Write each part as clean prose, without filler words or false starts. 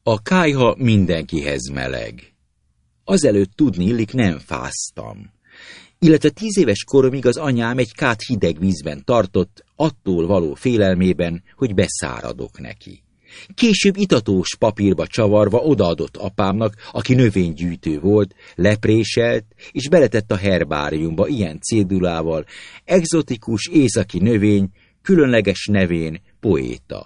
A kályha mindenkihez meleg. Azelőtt tudni illik, nem fáztam. Illetve 10 éves koromig az anyám egy kát hideg vízben tartott, attól való félelmében, hogy beszáradok neki. Később itatós papírba csavarva odaadott apámnak, aki növénygyűjtő volt, lepréselt, és beletett a herbáriumba ilyen cédulával: egzotikus északi növény, különleges nevén poéta.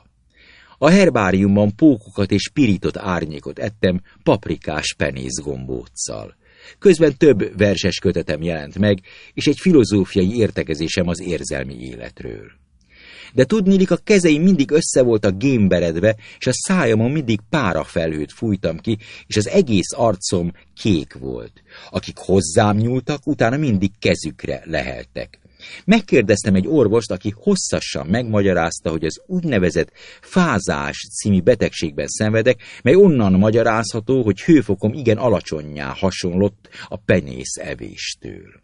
A herbáriumban pókokat és pirított árnyékot ettem paprikás penészgombóccal. Közben több verses kötetem jelent meg, és egy filozófiai értekezésem az érzelmi életről. De tudniillik, a kezeim mindig össze voltak gémberedve, és a szájamon mindig párafelhőt fújtam ki, és az egész arcom kék volt. Akik hozzám nyúltak, utána mindig kezükre leheltek. Megkérdeztem egy orvost, aki hosszasan megmagyarázta, hogy az úgynevezett fázás című betegségben szenvedek, mely onnan magyarázható, hogy hőfokom igen alacsonnyá hasonlott a penész evéstől.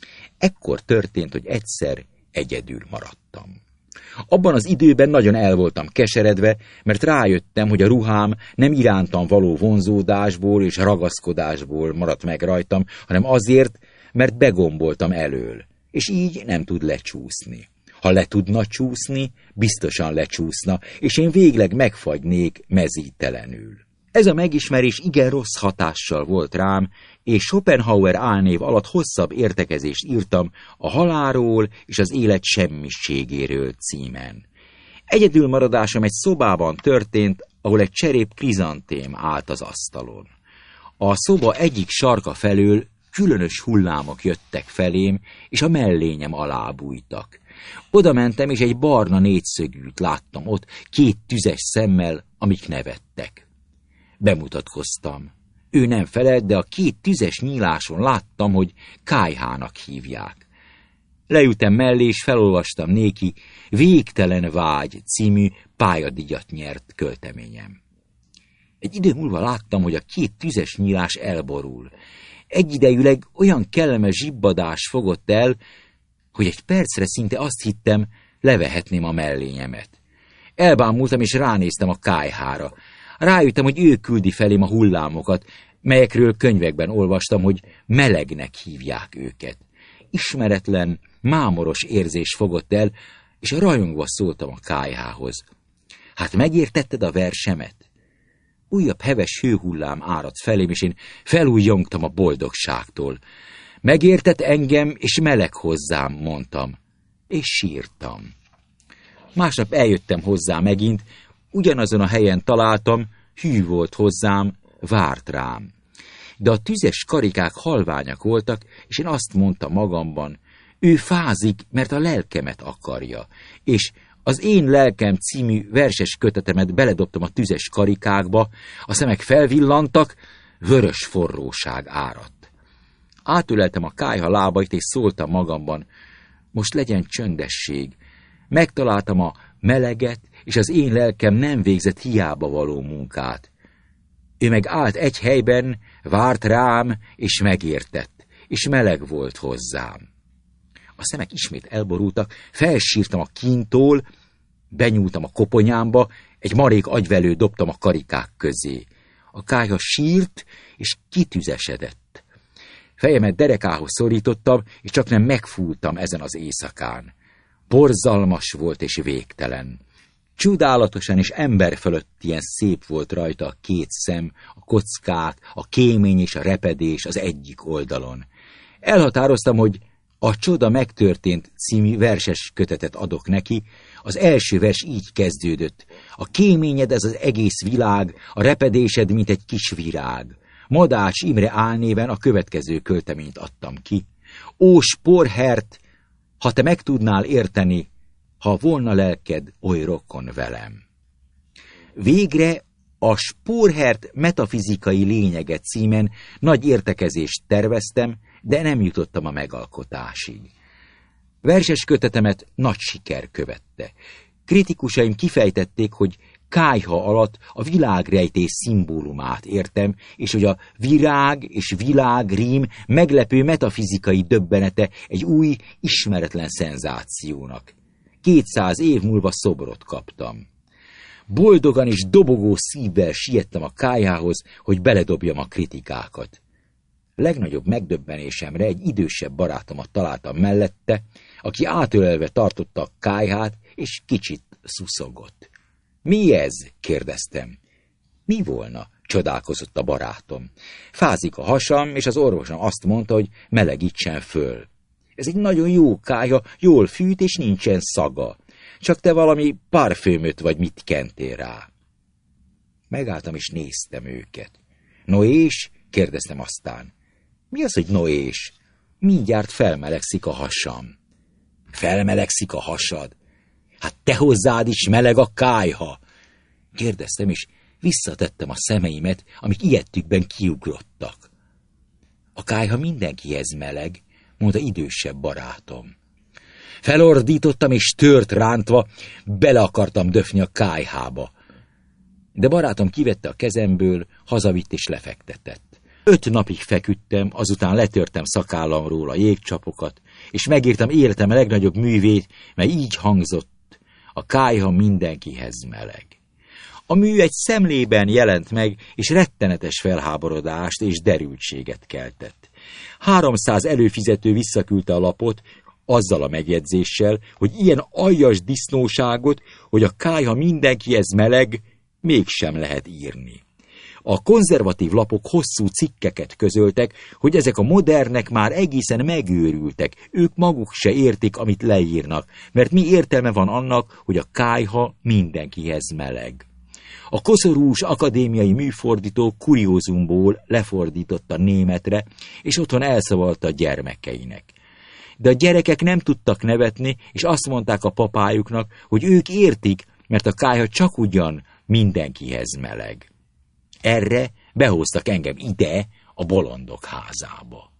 Ekkor történt, hogy egyszer egyedül maradtam. Abban az időben nagyon el voltam keseredve, mert rájöttem, hogy a ruhám nem irántam való vonzódásból és ragaszkodásból maradt meg rajtam, hanem azért, mert begomboltam elől, és így nem tud lecsúszni. Ha le tudna csúszni, biztosan lecsúszna, és én végleg megfagynék mezítelenül. Ez a megismerés igen rossz hatással volt rám, és Schopenhauer álnév alatt hosszabb értekezést írtam a halálról és az élet semmiségéről címen. Egyedülmaradásom egy szobában történt, ahol egy cserép krizantém állt az asztalon. A szoba egyik sarka felől különös hullámok jöttek felém, és a mellényem alá bújtak. Oda mentem, és egy barna négyszögűt láttam ott, 2 tüzes szemmel, amik nevettek. Bemutatkoztam. Ő nem felelt, de a 2 tüzes nyíláson láttam, hogy kályhának hívják. Leültem mellé, és felolvastam néki Végtelen vágy című pályadíjat nyert költeményem. Egy idő múlva láttam, hogy a 2 tüzes nyílás elborul. Egyidejűleg olyan kellemes zsibbadás fogott el, hogy egy percre szinte azt hittem, levehetném a mellényemet. Elbámultam, és ránéztem a kályhára. Rájöttem, hogy ő küldi felém a hullámokat, melyekről könyvekben olvastam, hogy melegnek hívják őket. Ismeretlen, mámoros érzés fogott el, és rajongva szóltam a kályhához. Hát megértetted a versemet? Újabb heves hőhullám áradt felém, és én felújjongtam a boldogságtól. Megértett engem, és meleg hozzám, mondtam. És sírtam. Másnap eljöttem hozzá megint, ugyanazon a helyen találtam, hű volt hozzám, várt rám. De a tüzes karikák halványak voltak, és én azt mondtam magamban, ő fázik, mert a lelkemet akarja, és az Én lelkem című verses kötetemet beledobtam a tüzes karikákba, a szemek felvillantak, vörös forróság áradt. Átöleltem a kályha lábait, és szóltam magamban, most legyen csöndesség. Megtaláltam a meleget, és az én lelkem nem végzett hiába való munkát. Ő meg állt egy helyben, várt rám, és megértett, és meleg volt hozzám. A szemek ismét elborultak, felsírtam a kíntól, benyúltam a koponyámba, egy marék agyvelőt dobtam a karikák közé. A kályha sírt, és kitüzesedett. Fejemet derekához szorítottam, és csaknem megfúltam ezen az éjszakán. Borzalmas volt és végtelen. Csodálatosan és ember fölöttien szép volt rajta a 2 szem, a kockák, a kémény és a repedés az egyik oldalon. Elhatároztam, hogy A csoda megtörtént című verses kötetet adok neki. Az első vers így kezdődött. A kéményed ez az egész világ, a repedésed, mint egy kis virág. Madács Imre álnéven a következő költeményt adtam ki. Ó, sporhert, ha te meg tudnál érteni, ha volna lelked oly rokon velem. Végre a Sporhert metafizikai lényege címen nagy értekezést terveztem, de nem jutottam a megalkotásig. Verses kötetemet nagy siker követte. Kritikusaim kifejtették, hogy kályha alatt a világrejtés szimbólumát értem, és hogy a virág és világ rím meglepő metafizikai döbbenete egy új, ismeretlen szenzációnak. 200 év múlva szobrot kaptam. Boldogan és dobogó szívvel siettem a kályhához, hogy beledobjam a kritikákat. Legnagyobb megdöbbenésemre egy idősebb barátomat találtam mellette, aki átölelve tartotta a kályhát, és kicsit szuszogott. Mi ez? Kérdeztem. Mi volna? Csodálkozott a barátom. Fázik a hasam, és az orvosom azt mondta, hogy melegítsen föl. Ez egy nagyon jó kályha, jól fűt, és nincsen szaga. Csak te valami parfümöt vagy mit kentél rá. Megálltam, és néztem őket. No és? Kérdeztem aztán. Mi az, hogy no és? Mindjárt felmelegszik a hasam. Felmelegszik a hasad? Hát te hozzád is meleg a kályha! Kérdeztem, és visszatettem a szemeimet, amik ijedtükben kiugrottak. A kályha mindenkihez meleg, mondta idősebb barátom. Felordítottam, és tört rántva, bele akartam döfni a kályhába. De barátom kivette a kezemből, hazavitt és lefektetett. 5 napig feküdtem, azután letörtem szakállamról a jégcsapokat, és megírtam életem legnagyobb művét, mely így hangzott: a kályha mindenkihez meleg. A mű egy szemlében jelent meg, és rettenetes felháborodást és derültséget keltett. 300 előfizető visszaküldte a lapot, azzal a megjegyzéssel, hogy ilyen aljas disznóságot, hogy a kályha mindenkihez meleg, mégsem lehet írni. A konzervatív lapok hosszú cikkeket közöltek, hogy ezek a modernek már egészen megőrültek, ők maguk se értik, amit leírnak, mert mi értelme van annak, hogy a kályha mindenkihez meleg. A koszorús akadémiai műfordító kuriózumból lefordította németre, és otthon elszavalta a gyermekeinek. De a gyerekek nem tudtak nevetni, és azt mondták a papájuknak, hogy ők értik, mert a kályha csak ugyan mindenkihez meleg. Erre behoztak engem ide, a bolondok házába.